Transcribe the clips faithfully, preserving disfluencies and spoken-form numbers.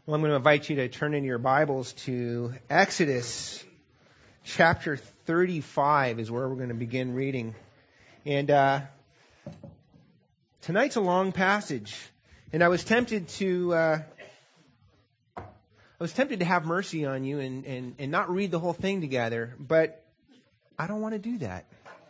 Well, I'm going to invite you to turn in your Bibles to Exodus chapter thirty-five is where we're going to begin reading. And uh, tonight's a long passage. And I was tempted to uh, I was tempted to have mercy on you and, and, and not read the whole thing together, but I don't want to do that.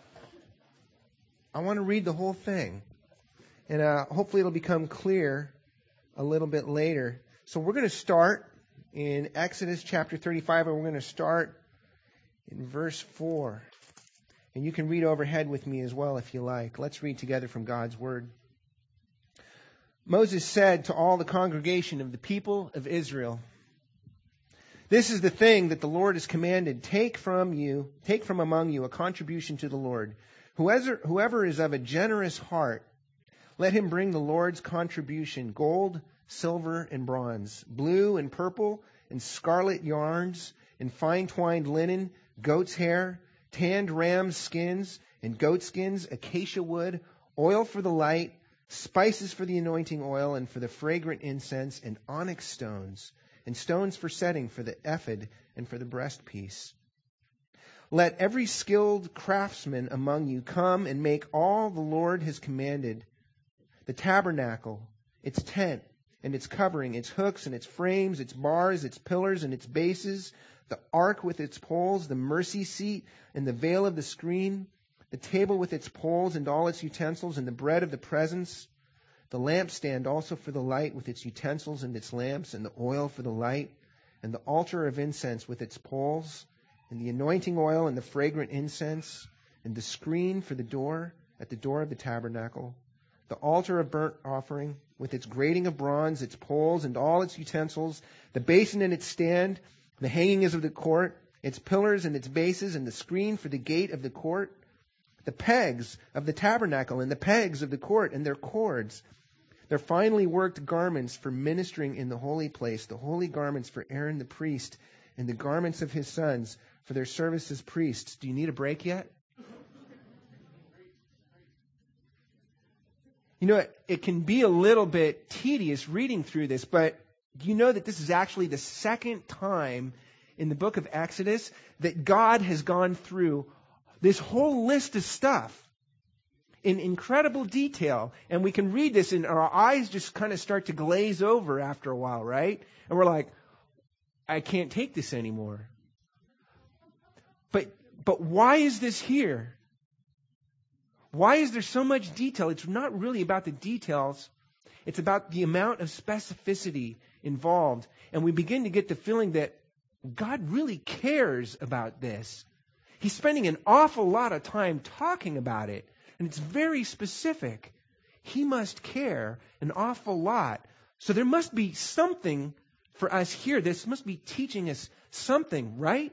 I want to read the whole thing. And uh, hopefully it'll become clear a little bit later. So we're going to start in Exodus chapter thirty-five, and we're going to start in verse four. And you can read overhead with me as well if you like. Let's read together from God's Word. Moses said to all the congregation of the people of Israel, "This is the thing that the Lord has commanded. Take from you, take from among you a contribution to the Lord. Whoever, whoever is of a generous heart, let him bring the Lord's contribution, gold, silver, and bronze, blue and purple and scarlet yarns, and fine twined linen, goat's hair, tanned ram's skins and goat skins, acacia wood, oil for the light, spices for the anointing oil and for the fragrant incense, and onyx stones, and stones for setting for the ephod and for the breastpiece. Let every skilled craftsman among you come and make all the Lord has commanded, the tabernacle, its tent, and its covering, its hooks and its frames, its bars, its pillars and its bases, the ark with its poles, the mercy seat and the veil of the screen, the table with its poles and all its utensils, and the bread of the presence, the lampstand also for the light with its utensils and its lamps, and the oil for the light, and the altar of incense with its poles, and the anointing oil and the fragrant incense, and the screen for the door at the door of the tabernacle, the altar of burnt offering with its grating of bronze, its poles and all its utensils, the basin and its stand, the hangings of the court, its pillars and its bases, and the screen for the gate of the court, the pegs of the tabernacle and the pegs of the court and their cords, their finely worked garments for ministering in the holy place, the holy garments for Aaron the priest, and the garments of his sons for their service as priests." Do you need a break yet? You know, it, it can be a little bit tedious reading through this, but do you know that this is actually the second time in the book of Exodus that God has gone through this whole list of stuff in incredible detail? And we can read this and our eyes just kind of start to glaze over after a while, right? And we're like, I can't take this anymore. But but why is this here? Why is there so much detail? It's not really about the details. It's about the amount of specificity involved. And we begin to get the feeling that God really cares about this. He's spending an awful lot of time talking about it. And it's very specific. He must care an awful lot. So there must be something for us here. This must be teaching us something, right?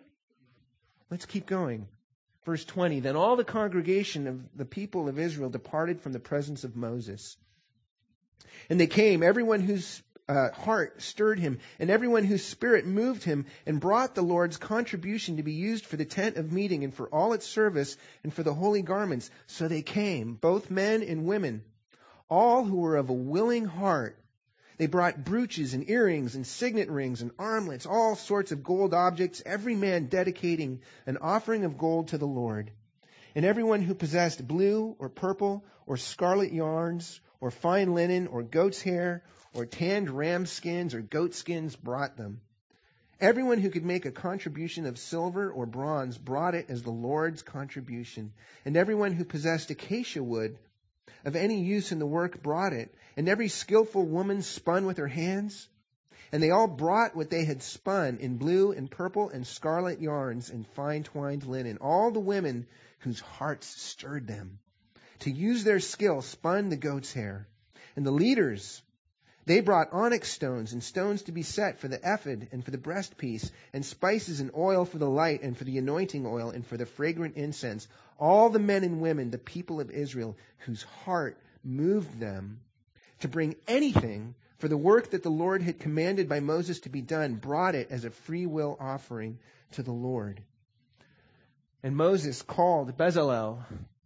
Let's keep going. Verse twenty, "Then all the congregation of the people of Israel departed from the presence of Moses. And they came, everyone whose uh, heart stirred him, and everyone whose spirit moved him, and brought the Lord's contribution to be used for the tent of meeting, and for all its service, and for the holy garments. So they came, both men and women, all who were of a willing heart. They brought brooches and earrings and signet rings and armlets, all sorts of gold objects, every man dedicating an offering of gold to the Lord. And everyone who possessed blue or purple or scarlet yarns or fine linen or goat's hair or tanned ram skins or goat skins brought them. Everyone who could make a contribution of silver or bronze brought it as the Lord's contribution. And everyone who possessed acacia wood of any use in the work brought it. And every skillful woman spun with her hands. And they all brought what they had spun in blue and purple and scarlet yarns and fine twined linen. All the women whose hearts stirred them to use their skill spun the goat's hair. And the leaders, they brought onyx stones and stones to be set for the ephod and for the breastpiece, and spices and oil for the light and for the anointing oil and for the fragrant incense. All the men and women, the people of Israel, whose heart moved them to bring anything for the work that the Lord had commanded by Moses to be done, brought it as a free will offering to the Lord. And Moses called Bezalel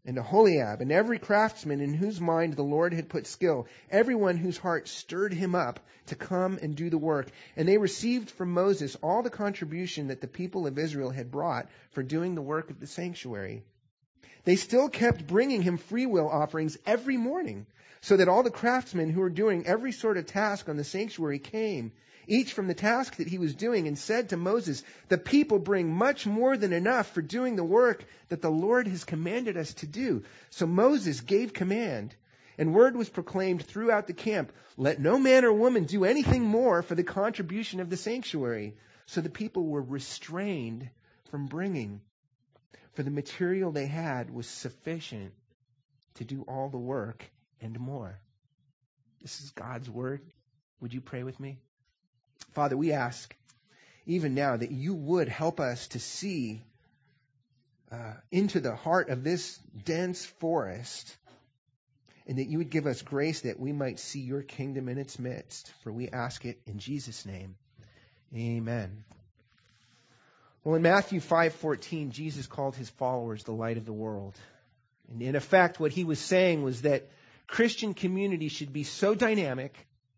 and Aholiab, and every craftsman in whose mind the Lord had put skill, everyone whose heart stirred him up to come and do the work. And they received from Moses all the contribution that the people of Israel had brought for doing the work of the sanctuary. They still kept bringing him freewill offerings every morning, so that all the craftsmen who were doing every sort of task on the sanctuary came, each from the task that he was doing, and said to Moses, "The people bring much more than enough for doing the work that the Lord has commanded us to do." So Moses gave command, and word was proclaimed throughout the camp, "Let no man or woman do anything more for the contribution of the sanctuary." So the people were restrained from bringing, for the material they had was sufficient to do all the work and more. This is God's word. Would you pray with me? Father, we ask even now that you would help us to see uh, into the heart of this dense forest, and that you would give us grace that we might see your kingdom in its midst. For we ask it in Jesus' name. Amen. Well, in Matthew five fourteen, Jesus called his followers the light of the world. And in effect, what he was saying was that Christian community should be so dynamic,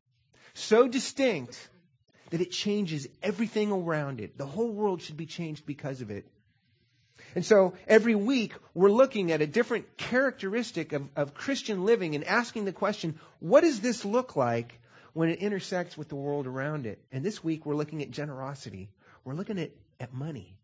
so distinct, that it changes everything around it. The whole world should be changed because of it. And so every week we're looking at a different characteristic of, of Christian living and asking the question, what does this look like when it intersects with the world around it? And this week we're looking at generosity. We're looking at, at money.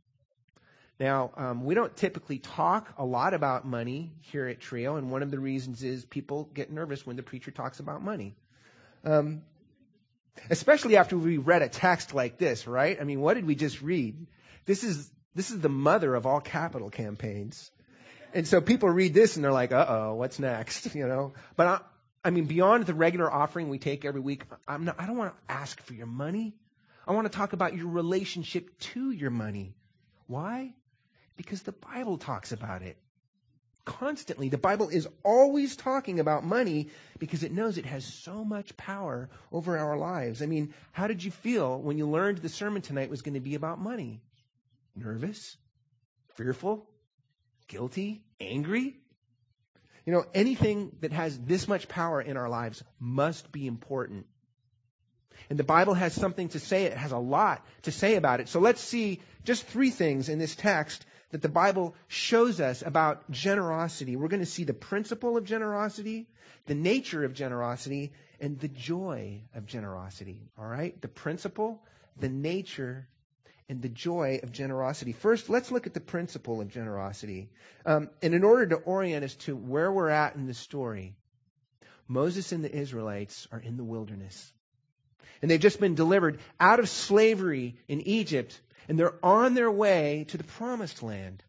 Now, um, we don't typically talk a lot about money here at Trio, and one of the reasons is people get nervous when the preacher talks about money. Um, especially after we read a text like this, right? I mean, what did we just read? This is this is the mother of all capital campaigns. And so people read this and they're like, uh-oh, what's next? You know? But I, I mean, beyond the regular offering we take every week, I'm not, I don't want to ask for your money. I want to talk about your relationship to your money. Why? Because the Bible talks about it constantly. The Bible is always talking about money because it knows it has so much power over our lives. I mean, how did you feel when you learned the sermon tonight was going to be about money? Nervous? Fearful? Guilty? Angry? You know, anything that has this much power in our lives must be important. And the Bible has something to say. It has a lot to say about it. So let's see just three things in this text that the Bible shows us about generosity. We're going to see the principle of generosity, the nature of generosity, and the joy of generosity. All right? The principle, the nature, and the joy of generosity. First, let's look at the principle of generosity. Um, and in order to orient us to where we're at in the story, Moses and the Israelites are in the wilderness. And they've just been delivered out of slavery in Egypt, and they're on their way to the promised land.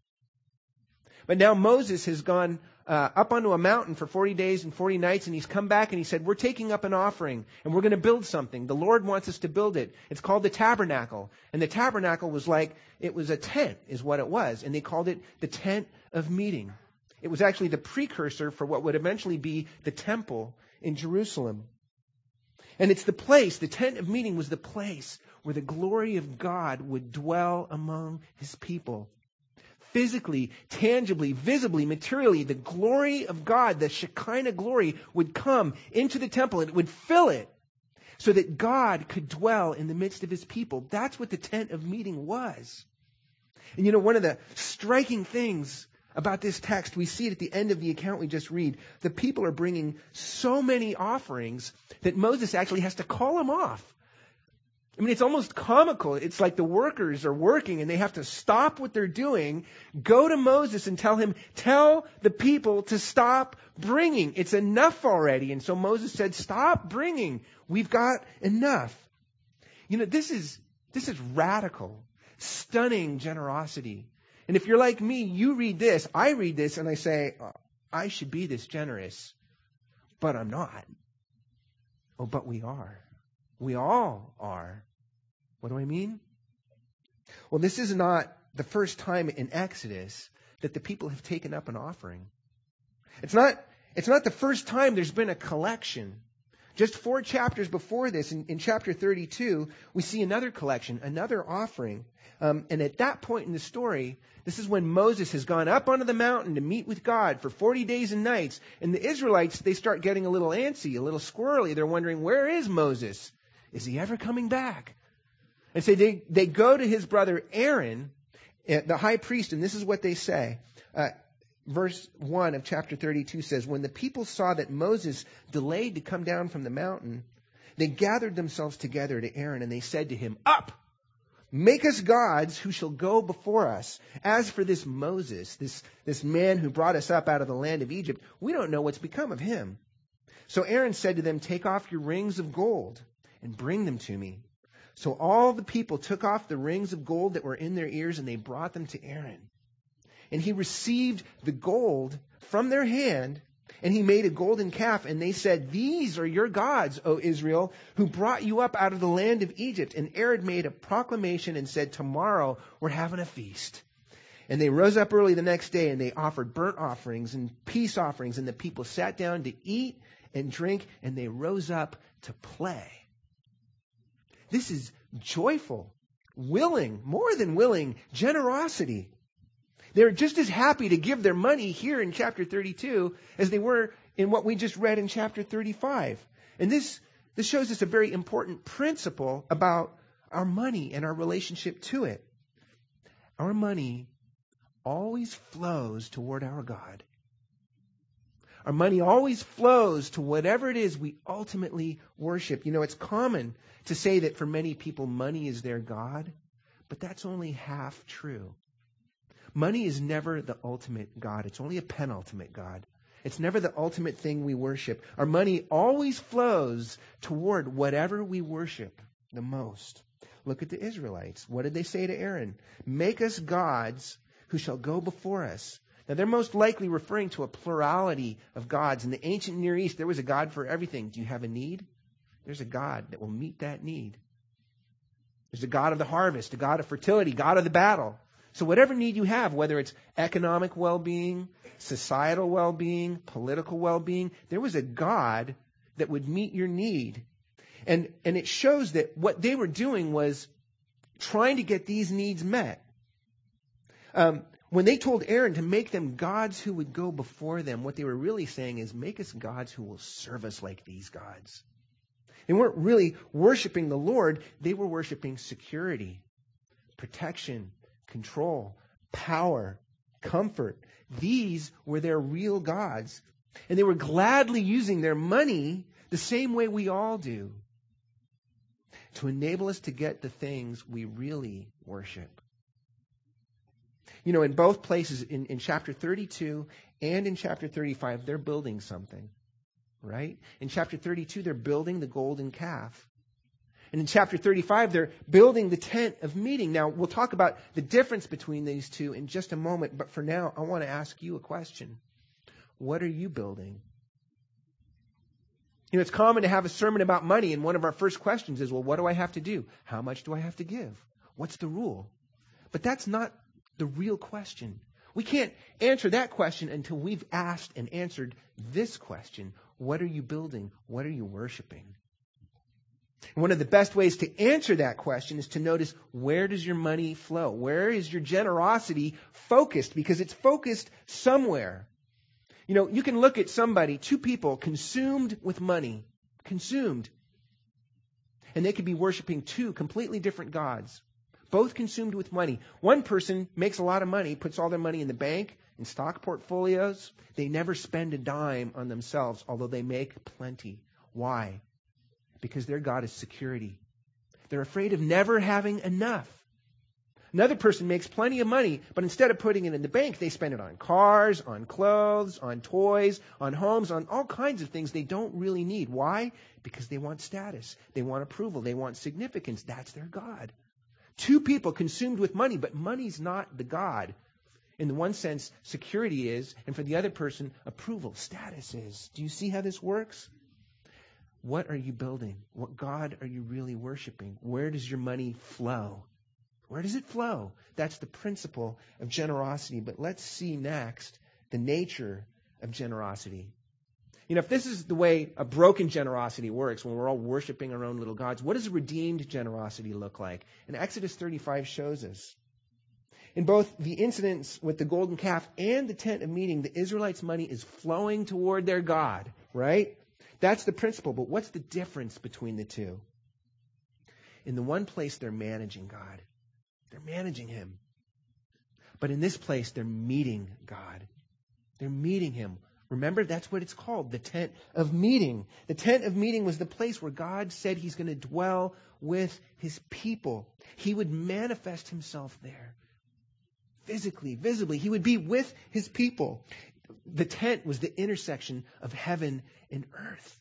But now Moses has gone uh, up onto a mountain for forty days and forty nights, and he's come back and he said, we're taking up an offering, and we're going to build something. The Lord wants us to build it. It's called the tabernacle. And the tabernacle was like, it was a tent, is what it was. And they called it the tent of meeting. It was actually the precursor for what would eventually be the temple in Jerusalem. And it's the place, the tent of meeting was the place where the glory of God would dwell among his people. Physically, tangibly, visibly, materially, the glory of God, the Shekinah glory, would come into the temple and it would fill it so that God could dwell in the midst of his people. That's what the tent of meeting was. And you know, one of the striking things about this text, we see it at the end of the account we just read. The people are bringing so many offerings that Moses actually has to call them off. I mean, it's almost comical. It's like the workers are working and they have to stop what they're doing, go to Moses and tell him, tell the people to stop bringing. It's enough already. And so Moses said, stop bringing. We've got enough. You know, this is, this is radical, stunning generosity. And if you're like me, you read this, I read this, and I say, oh, I should be this generous, but I'm not. Oh, but we are. We all are. What do I mean? Well, this is not the first time in Exodus that the people have taken up an offering. It's not, it's not the first time there's been a collection. Just four chapters before this, in, in chapter thirty-two, we see another collection, another offering. Um, and at that point in the story, this is when Moses has gone up onto the mountain to meet with God for forty days and nights. And the Israelites, they start getting a little antsy, a little squirrely. They're wondering, where is Moses? Is he ever coming back? And so they, they go to his brother Aaron, the high priest, and this is what they say. Uh, verse one of chapter thirty-two says, when the people saw that Moses delayed to come down from the mountain, they gathered themselves together to Aaron, and they said to him, up! Make us gods who shall go before us. As for this Moses, this, this man who brought us up out of the land of Egypt, we don't know what's become of him. So Aaron said to them, take off your rings of gold and bring them to me. So all the people took off the rings of gold that were in their ears, and they brought them to Aaron. And he received the gold from their hand, and he made a golden calf, and they said, these are your gods, O Israel, who brought you up out of the land of Egypt. And Aaron made a proclamation and said, tomorrow we're having a feast. And they rose up early the next day, and they offered burnt offerings and peace offerings, and the people sat down to eat and drink, and they rose up to play. This is joyful, willing, more than willing, generosity. They're just as happy to give their money here in chapter thirty-two as they were in what we just read in chapter thirty-five. And this, this shows us a very important principle about our money and our relationship to it. Our money always flows toward our God. Our money always flows to whatever it is we ultimately worship. You know, it's common to say that for many people, money is their God, but that's only half true. Money is never the ultimate God. It's only a penultimate God. It's never the ultimate thing we worship. Our money always flows toward whatever we worship the most. Look at the Israelites. What did they say to Aaron? Make us gods who shall go before us. Now, they're most likely referring to a plurality of gods. In the ancient Near East, there was a God for everything. Do you have a need? There's a God that will meet that need. There's a God of the harvest, a God of fertility, God of the battle. So whatever need you have, whether it's economic well-being, societal well-being, political well-being, there was a God that would meet your need. And, and it shows that what they were doing was trying to get these needs met. Um, when they told Aaron to make them gods who would go before them, what they were really saying is, make us gods who will serve us like these gods. They weren't really worshiping the Lord. They were worshiping security, protection, control, power, comfort. These were their real gods. And they were gladly using their money the same way we all do to enable us to get the things we really worship. You know, in both places, in, in chapter thirty-two and in chapter thirty-five, they're building something, right? In chapter thirty-two, they're building the golden calf. And in chapter thirty-five, they're building the tent of meeting. Now, we'll talk about the difference between these two in just a moment. But for now, I want to ask you a question. What are you building? You know, it's common to have a sermon about money, and one of our first questions is, well, what do I have to do? How much do I have to give? What's the rule? But that's not the real question. We can't answer that question until we've asked and answered this question. What are you building? What are you worshiping? And one of the best ways to answer that question is to notice, where does your money flow? Where is your generosity focused? Because it's focused somewhere. You know, you can look at somebody, two people consumed with money, consumed. And they could be worshiping two completely different gods, both consumed with money. One person makes a lot of money, puts all their money in the bank, in stock portfolios. They never spend a dime on themselves, although they make plenty. Why? Because their God is security. They're afraid of never having enough. Another person makes plenty of money, but instead of putting it in the bank, they spend it on cars, on clothes, on toys, on homes, on all kinds of things they don't really need. Why? Because they want status. They want approval. They want significance. That's their God. Two people consumed with money, but money's not the God. In the one sense, security is, and for the other person, approval, status is. Do you see how this works? What are you building? What God are you really worshiping? Where does your money flow? Where does it flow? That's the principle of generosity. But let's see next the nature of generosity. You know, if this is the way a broken generosity works, when we're all worshiping our own little gods, what does a redeemed generosity look like? And Exodus thirty-five shows us. In both the incidents with the golden calf and the tent of meeting, the Israelites' money is flowing toward their God, right? That's the principle. But what's the difference between the two? In the one place, they're managing God. They're managing Him. But in this place, they're meeting God. They're meeting Him. Remember, that's what it's called, the tent of meeting. The tent of meeting was the place where God said He's going to dwell with His people. He would manifest Himself there. Physically, visibly, He would be with His people. The tent was the intersection of heaven and earth.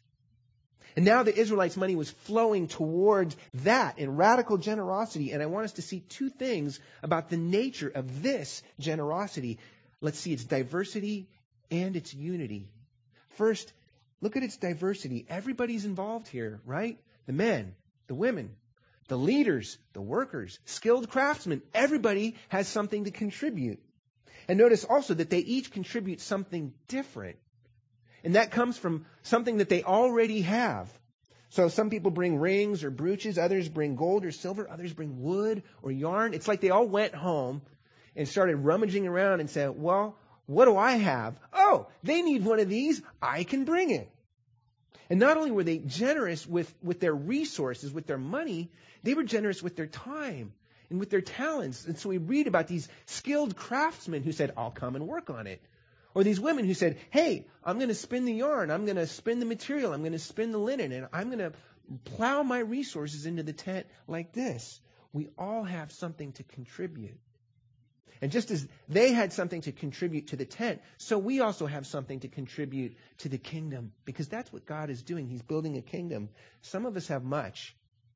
And now the Israelites' money was flowing towards that in radical generosity. And I want us to see two things about the nature of this generosity. Let's see its diversity and its unity. First, look at its diversity. Everybody's involved here, right? The men, the women, the leaders, the workers, skilled craftsmen. Everybody has something to contribute. And notice also that they each contribute something different. And that comes from something that they already have. So some people bring rings or brooches, others bring gold or silver, others bring wood or yarn. It's like they all went home and started rummaging around and said, well, what do I have? Oh, they need one of these. I can bring it. And not only were they generous with, with their resources, with their money, they were generous with their time and with their talents. And so we read about these skilled craftsmen who said, I'll come and work on it. Or these women who said, hey, I'm going to spin the yarn. I'm going to spin the material. I'm going to spin the linen. And I'm going to plow my resources into the tent like this. We all have something to contribute. And just as they had something to contribute to the tent, so we also have something to contribute to the kingdom. Because that's what God is doing. He's building a kingdom. Some of us have much.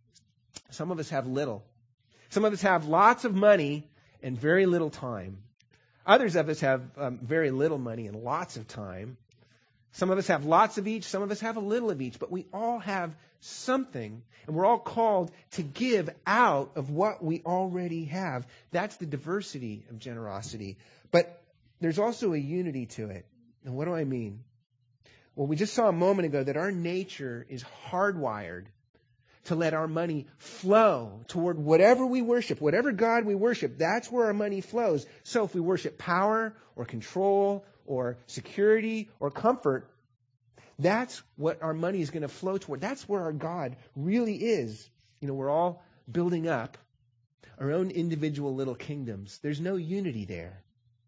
Some of us have little. Some of us have lots of money and very little time. Others of us have um, very little money and lots of time. Some of us have lots of each. Some of us have a little of each. But we all have something. And we're all called to give out of what we already have. That's the diversity of generosity. But there's also a unity to it. And what do I mean? Well, we just saw a moment ago that our nature is hardwired to let our money flow toward whatever we worship, whatever God we worship. That's where our money flows. So if we worship power or control or security or comfort, that's what our money is going to flow toward. That's where our God really is. You know, we're all building up our own individual little kingdoms. There's no unity there.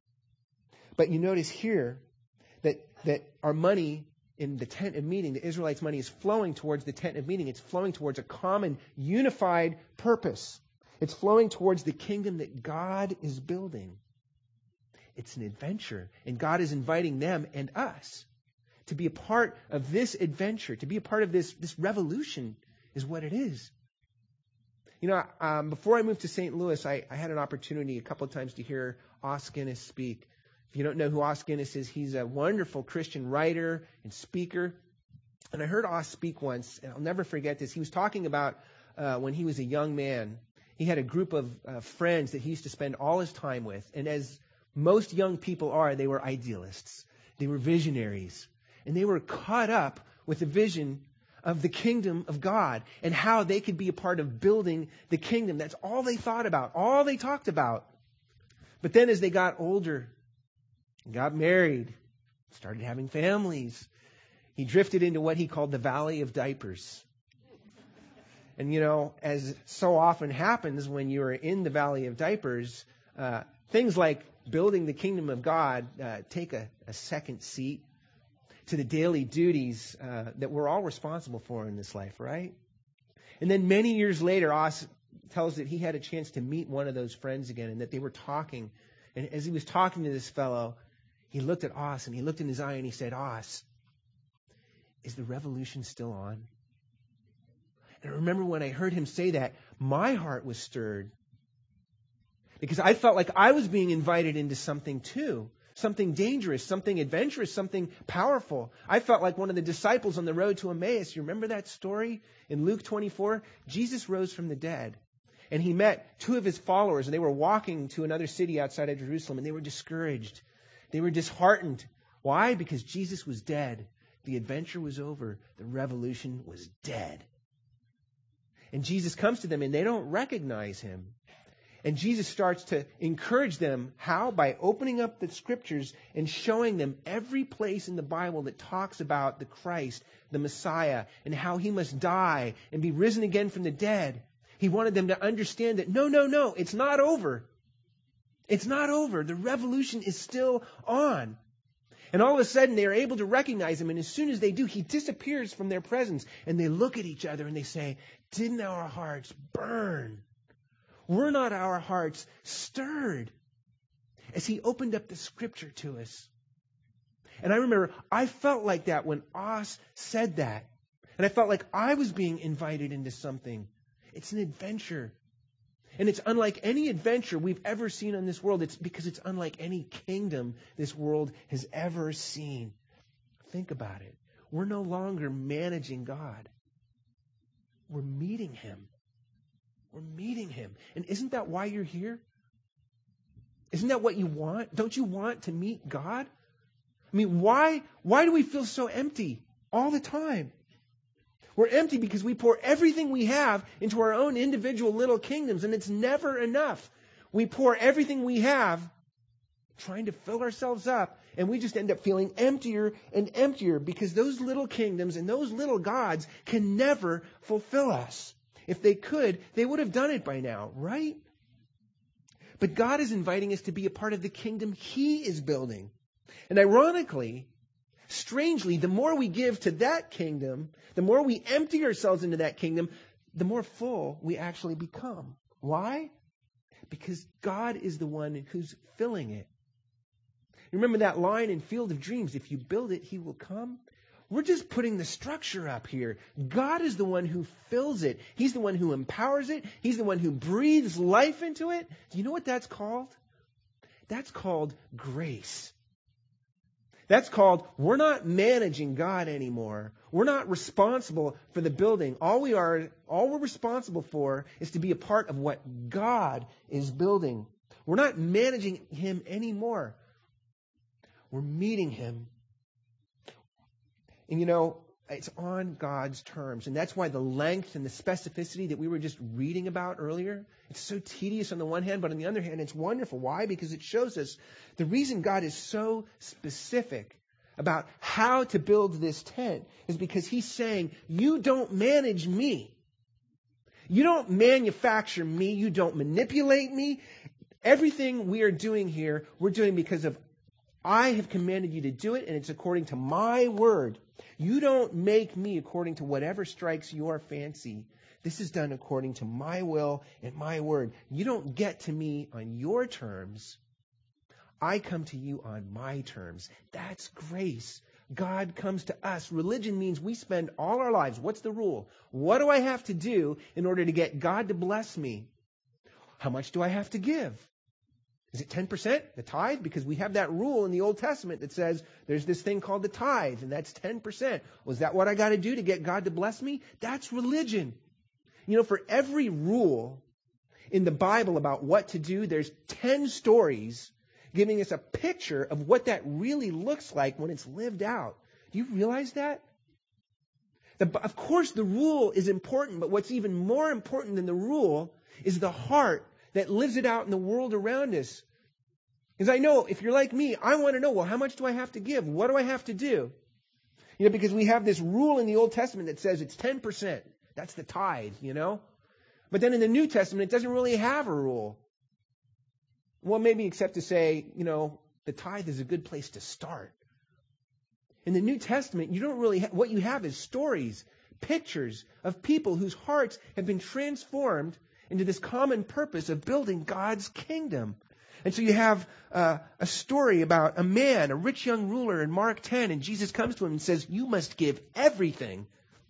But you notice here that, that our money in the tent of meeting, the Israelites' money is flowing towards the tent of meeting. It's flowing towards a common, unified purpose. It's flowing towards the kingdom that God is building. It's an adventure, and God is inviting them and us to be a part of this adventure, to be a part of this, this revolution is what it is. You know, um, before I moved to Saint Louis, I, I had an opportunity a couple of times to hear Os Guinness speak. If you don't know who Os Guinness is, he's a wonderful Christian writer and speaker. And I heard Os speak once, and I'll never forget this. He was talking about uh, when he was a young man. He had a group of uh, friends that he used to spend all his time with. And as most young people are, they were idealists. They were visionaries. And they were caught up with the vision of the kingdom of God and how they could be a part of building the kingdom. That's all they thought about, all they talked about. But then as they got older, got married, started having families, he drifted into what he called the valley of diapers. And, you know, as so often happens when you're in the valley of diapers, uh, things like building the kingdom of God uh, take a, a second seat to the daily duties uh, that we're all responsible for in this life, right? And then many years later, Os tells that he had a chance to meet one of those friends again and that they were talking. And as he was talking to this fellow, he looked at Os and he looked in his eye and he said, Os, is the revolution still on? And I remember when I heard him say that, my heart was stirred. Because I felt like I was being invited into something too. Something dangerous, something adventurous, something powerful. I felt like one of the disciples on the road to Emmaus. You remember that story in Luke twenty-four? Jesus rose from the dead. And he met two of his followers. And they were walking to another city outside of Jerusalem. And they were discouraged. They were disheartened. Why? Because Jesus was dead. the adventure was over. The revolution was dead. And Jesus comes to them and they don't recognize him. And Jesus starts to encourage them. How? By opening up the scriptures and showing them every place in the Bible that talks about the Christ, the Messiah, and how he must die and be risen again from the dead. He wanted them to understand that no, no, no, it's not over. It's not over. The revolution is still on. And all of a sudden they are able to recognize him. And as soon as they do, he disappears from their presence. And they look at each other and they say, didn't our hearts burn? Were not our hearts stirred as he opened up the scripture to us? And I remember I felt like that when Os said that. And I felt like I was being invited into something. It's an adventure. And it's unlike any adventure we've ever seen in this world. It's because it's unlike any kingdom this world has ever seen. Think about it. We're no longer managing God. We're meeting him. We're meeting him. And isn't that why you're here? Isn't that what you want? Don't you want to meet God? I mean, why, why do we feel so empty all the time? We're empty because we pour everything we have into our own individual little kingdoms, and it's never enough. We pour everything we have trying to fill ourselves up, and we just end up feeling emptier and emptier because those little kingdoms and those little gods can never fulfill us. If they could, they would have done it by now, right? But God is inviting us to be a part of the kingdom he is building. And ironically, strangely, the more we give to that kingdom, the more we empty ourselves into that kingdom, the more full we actually become. Why? Because God is the one who's filling it. Remember that line in Field of Dreams, if you build it, he will come. We're just putting the structure up here. God is the one who fills it. He's the one who empowers it. He's the one who breathes life into it. Do you know what that's called? That's called grace. That's called, we're not managing God anymore. We're not responsible for the building. All we are, all we're responsible for is to be a part of what God is building. We're not managing him anymore. We're meeting him. And you know, it's on God's terms. And that's why the length and the specificity that we were just reading about earlier, it's so tedious on the one hand, but on the other hand, it's wonderful. Why? Because it shows us the reason God is so specific about how to build this tent is because he's saying, you don't manage me. You don't manufacture me. You don't manipulate me. Everything we are doing here, we're doing because of I have commanded you to do it, and it's according to my word. You don't make me according to whatever strikes your fancy. This is done according to my will and my word. You don't get to me on your terms. I come to you on my terms. That's grace. God comes to us. Religion means we spend all our lives. What's the rule? What do I have to do in order to get God to bless me? How much do I have to give? Is it ten percent, the tithe? Because we have that rule in the Old Testament that says there's this thing called the tithe, and that's ten percent. Well, is that what I got to do to get God to bless me? That's religion. You know, for every rule in the Bible about what to do, there's ten stories giving us a picture of what that really looks like when it's lived out. Do you realize that? The, of course, the rule is important, but what's even more important than the rule is the heart that lives it out in the world around us. Because I know, if you're like me, I want to know, well, how much do I have to give? What do I have to do? You know, because we have this rule in the Old Testament that says it's ten percent. That's the tithe, you know? But then in the New Testament, it doesn't really have a rule. Well, maybe except to say, you know, the tithe is a good place to start. In the New Testament, you don't really, ha- what you have is stories, pictures of people whose hearts have been transformed into this common purpose of building God's kingdom. And so you have uh, a story about a man, a rich young ruler in Mark ten, and Jesus comes to him and says, you must give everything.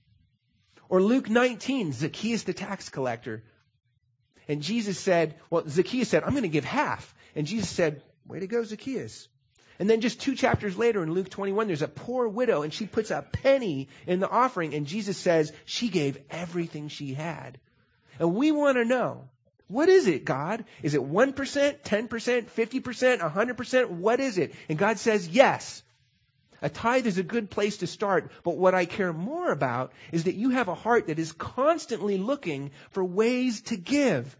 Or Luke nineteen, Zacchaeus the tax collector. And Jesus said, well, Zacchaeus said, I'm going to give half. And Jesus said, way to go, Zacchaeus. And then just two chapters later in Luke twenty-one, there's a poor widow, and she puts a penny in the offering, and Jesus says she gave everything she had. And we want to know, what is it, God? Is it one percent, ten percent, fifty percent, one hundred percent? What is it? And God says, yes. A tithe is a good place to start, but what I care more about is that you have a heart that is constantly looking for ways to give.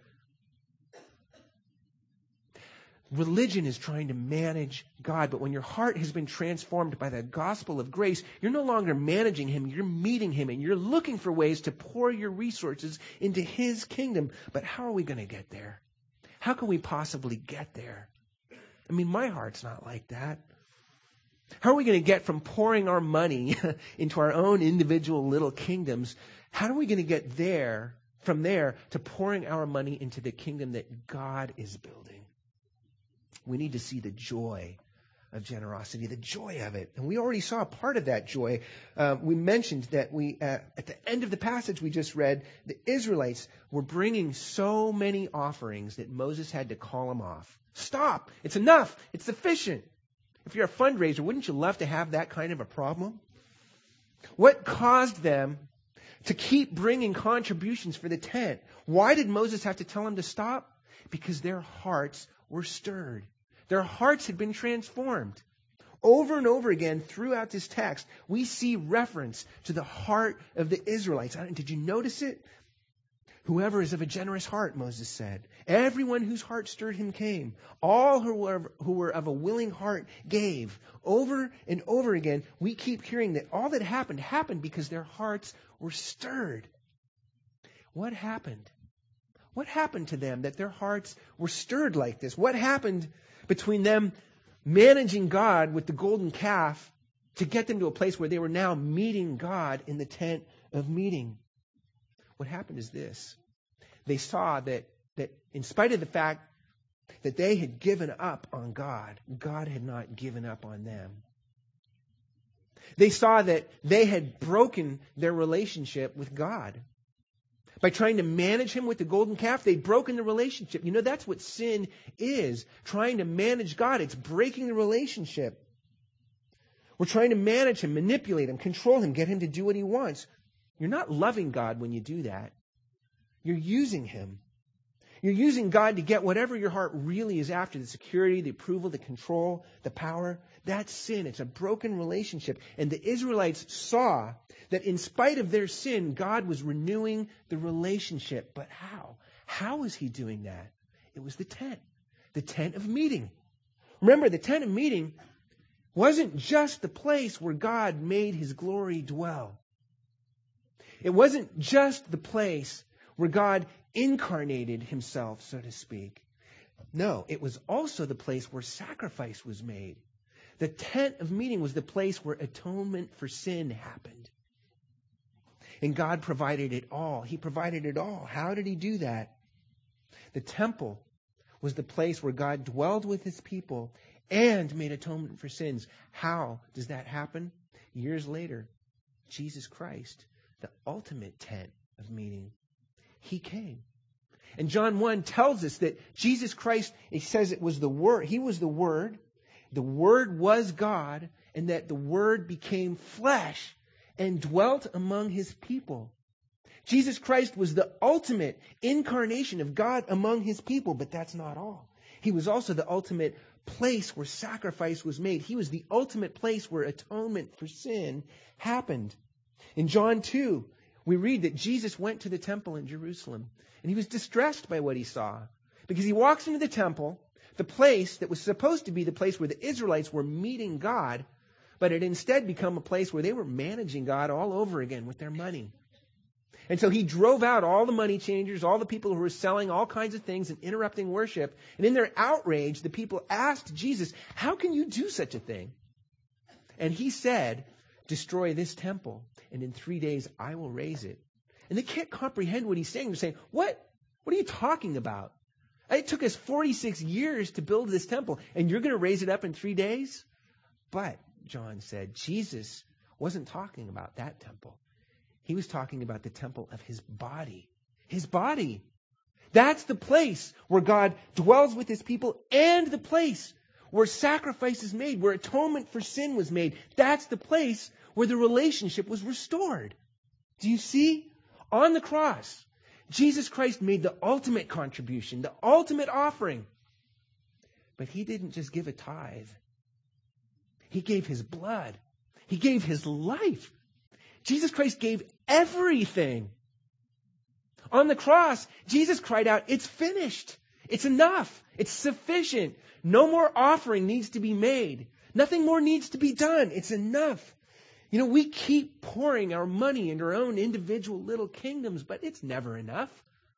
Religion is trying to manage God, but when your heart has been transformed by the gospel of grace, you're no longer managing Him, you're meeting Him, and you're looking for ways to pour your resources into His kingdom. But how are we going to get there? How can we possibly get there? I mean, my heart's not like that. How are we going to get from pouring our money into our own individual little kingdoms? How are we going to get there, from there, to pouring our money into the kingdom that God is building? We need to see the joy of generosity, the joy of it. And we already saw part of that joy. Uh, we mentioned that we, uh, at the end of the passage we just read, the Israelites were bringing so many offerings that Moses had to call them off. Stop! It's enough! It's sufficient! If you're a fundraiser, wouldn't you love to have that kind of a problem? What caused them to keep bringing contributions for the tent? Why did Moses have to tell them to stop? Because their hearts were stirred. Their hearts had been transformed. Over and over again throughout this text, we see reference to the heart of the Israelites. Did you notice it? Whoever is of a generous heart, Moses said. Everyone whose heart stirred him came. All who were, who were of a willing heart gave. Over and over again, we keep hearing that all that happened, happened because their hearts were stirred. What happened? What happened to them that their hearts were stirred like this? What happened between them managing God with the golden calf to get them to a place where they were now meeting God in the tent of meeting? What happened is this. They saw that, that in spite of the fact that they had given up on God, God had not given up on them. They saw that they had broken their relationship with God. By trying to manage Him with the golden calf, they'd broken the relationship. You know, that's what sin is. Trying to manage God. It's breaking the relationship. We're trying to manage Him, manipulate Him, control Him, get Him to do what He wants. You're not loving God when you do that. You're using Him. You're using God to get whatever your heart really is after, the security, the approval, the control, the power. That's sin. It's a broken relationship. And the Israelites saw that in spite of their sin, God was renewing the relationship. But how? How was He doing that? It was the tent. The tent of meeting. Remember, the tent of meeting wasn't just the place where God made His glory dwell. It wasn't just the place where God incarnated Himself, so to speak. No, it was also the place where sacrifice was made. The tent of meeting was the place where atonement for sin happened. And God provided it all. He provided it all. How did He do that? The temple was the place where God dwelled with His people and made atonement for sins. How does that happen? Years later, Jesus Christ, the ultimate tent of meeting, He came. And John one tells us that Jesus Christ, it says it was the Word. He was the Word. The Word was God, and that the Word became flesh and dwelt among His people. Jesus Christ was the ultimate incarnation of God among His people, but that's not all. He was also the ultimate place where sacrifice was made. He was the ultimate place where atonement for sin happened. In John two, we read that Jesus went to the temple in Jerusalem, and He was distressed by what He saw. Because He walks into the temple, the place that was supposed to be the place where the Israelites were meeting God, but it instead become a place where they were managing God all over again with their money. And so He drove out all the money changers, all the people who were selling all kinds of things and interrupting worship. And in their outrage, the people asked Jesus, "How can you do such a thing?" And He said, "Destroy this temple, and in three days I will raise it." And they can't comprehend what He's saying. They're saying, what? What are you talking about? It took us forty-six years to build this temple, and you're going to raise it up in three days? But, John said, Jesus wasn't talking about that temple. He was talking about the temple of His body. His body. That's the place where God dwells with His people, and the place where sacrifice is made, where atonement for sin was made. That's the place where the relationship was restored. Do you see? On the cross, Jesus Christ made the ultimate contribution, the ultimate offering. But He didn't just give a tithe. He gave His blood. He gave his life. Jesus Christ gave everything. On the cross, Jesus cried out, it's finished. It's enough. It's sufficient. No more offering needs to be made. Nothing more needs to be done. It's enough. You know, we keep pouring our money into our own individual little kingdoms, but it's never enough.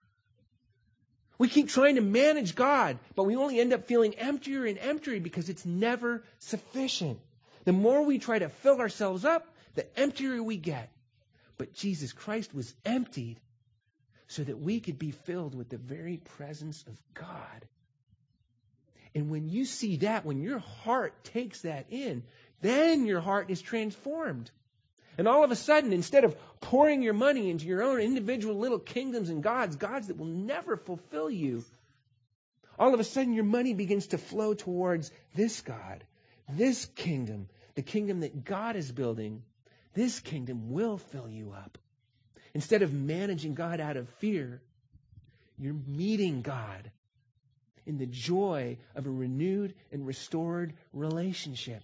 We keep trying to manage God, but we only end up feeling emptier and emptier because it's never sufficient. The more we try to fill ourselves up, the emptier we get. But Jesus Christ was emptied so that we could be filled with the very presence of God. And when you see that, when your heart takes that in, then your heart is transformed. And all of a sudden, instead of pouring your money into your own individual little kingdoms and gods, gods that will never fulfill you, all of a sudden your money begins to flow towards this God, this kingdom, the kingdom that God is building. This kingdom will fill you up. Instead of managing God out of fear, you're meeting God in the joy of a renewed and restored relationship.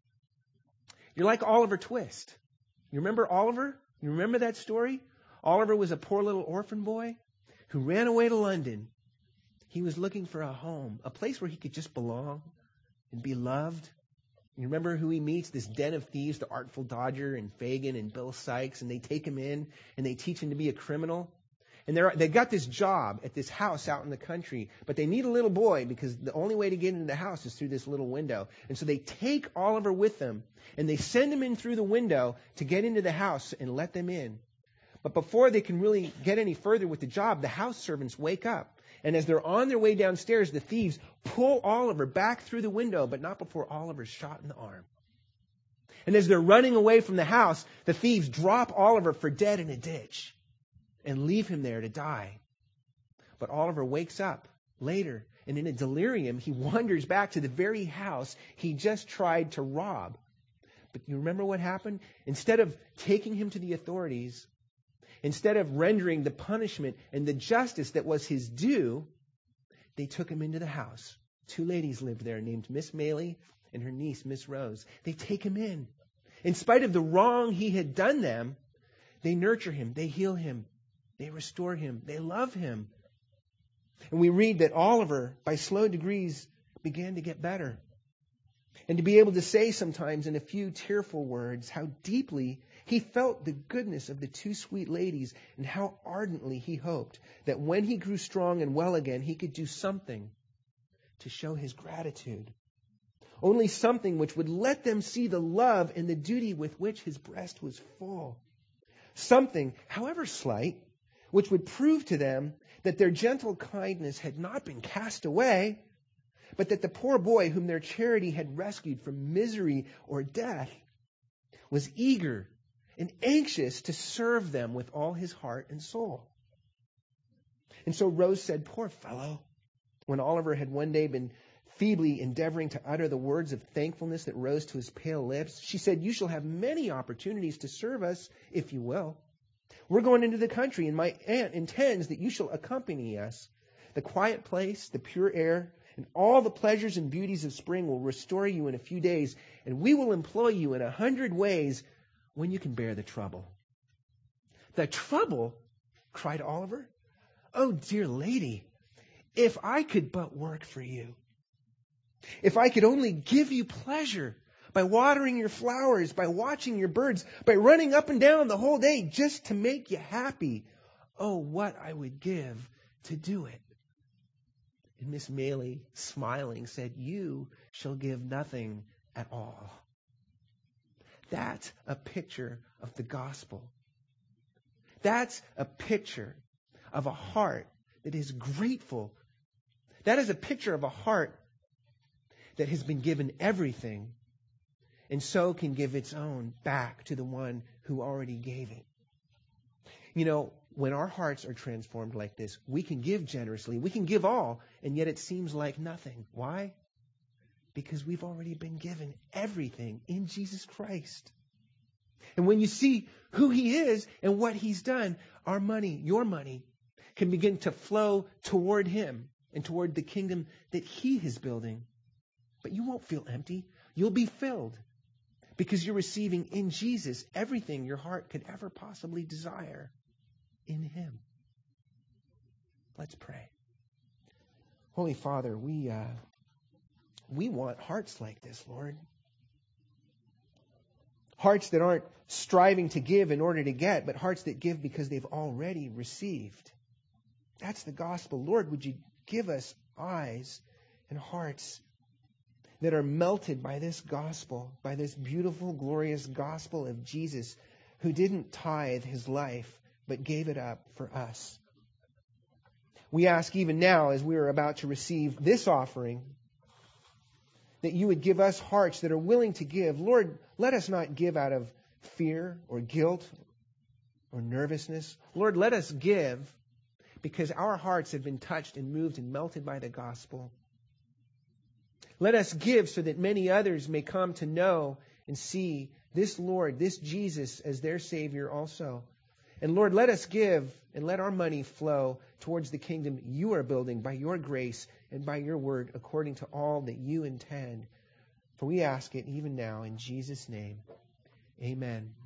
You're like Oliver Twist. You remember Oliver? You remember that story? Oliver was a poor little orphan boy who ran away to London. He was looking for a home, a place where he could just belong and be loved. You remember who he meets? This den of thieves, the Artful Dodger and Fagin and Bill Sykes, and they take him in and they teach him to be a criminal. And they're, they got this job at this house out in the country, but they need a little boy because the only way to get into the house is through this little window. And so they take Oliver with them, and they send him in through the window to get into the house and let them in. But before they can really get any further with the job, the house servants wake up. And as they're on their way downstairs, the thieves pull Oliver back through the window, but not before Oliver's shot in the arm. And as they're running away from the house, the thieves drop Oliver for dead in a ditch and leave him there to die. But Oliver wakes up later, and in a delirium, he wanders back to the very house he just tried to rob. But you remember what happened? Instead of taking him to the authorities, instead of rendering the punishment and the justice that was his due, they took him into the house. Two ladies lived there named Miss Maylie and her niece, Miss Rose. They take him in. In spite of the wrong he had done them, they nurture him, they heal him, they restore him, they love him. And we read that Oliver, by slow degrees, began to get better. And to be able to say sometimes in a few tearful words how deeply he felt the goodness of the two sweet ladies and how ardently he hoped that when he grew strong and well again, he could do something to show his gratitude. Only something which would let them see the love and the duty with which his breast was full. Something, however slight, which would prove to them that their gentle kindness had not been cast away, but that the poor boy whom their charity had rescued from misery or death was eager and anxious to serve them with all his heart and soul. And so Rose said, "Poor fellow," when Oliver had one day been feebly endeavoring to utter the words of thankfulness that rose to his pale lips. She said, "You shall have many opportunities to serve us, if you will. We're going into the country, and my aunt intends that you shall accompany us. The quiet place, the pure air, and all the pleasures and beauties of spring will restore you in a few days, and we will employ you in a hundred ways when you can bear the trouble." "The trouble?" cried Oliver. "Oh, dear lady, if I could but work for you. If I could only give you pleasure by watering your flowers, by watching your birds, by running up and down the whole day just to make you happy. Oh, what I would give to do it." And Miss Maylie, smiling, said, "You shall give nothing at all." That's a picture of the gospel. That's a picture of a heart that is grateful. That is a picture of a heart that has been given everything and so can give its own back to the one who already gave it. You know, when our hearts are transformed like this, we can give generously, we can give all, and yet it seems like nothing. Why? Because we've already been given everything in Jesus Christ. And when you see who He is and what He's done, our money, your money, can begin to flow toward Him and toward the kingdom that He is building. But you won't feel empty. You'll be filled. because you're receiving in Jesus everything your heart could ever possibly desire in Him. Let's pray. Holy Father, we uh, we want hearts like this, Lord. Hearts that aren't striving to give in order to get, but hearts that give because they've already received. That's the gospel. Lord, would you give us eyes and hearts that are melted by this gospel, by this beautiful, glorious gospel of Jesus, who didn't tithe His life, but gave it up for us. We ask even now, as we are about to receive this offering, that you would give us hearts that are willing to give. Lord, let us not give out of fear or guilt or nervousness. Lord, let us give because our hearts have been touched and moved and melted by the gospel. Let us give so that many others may come to know and see this Lord, this Jesus as their Savior also. And Lord, let us give and let our money flow towards the kingdom you are building by your grace and by your word according to all that you intend. For we ask it even now in Jesus' name. Amen.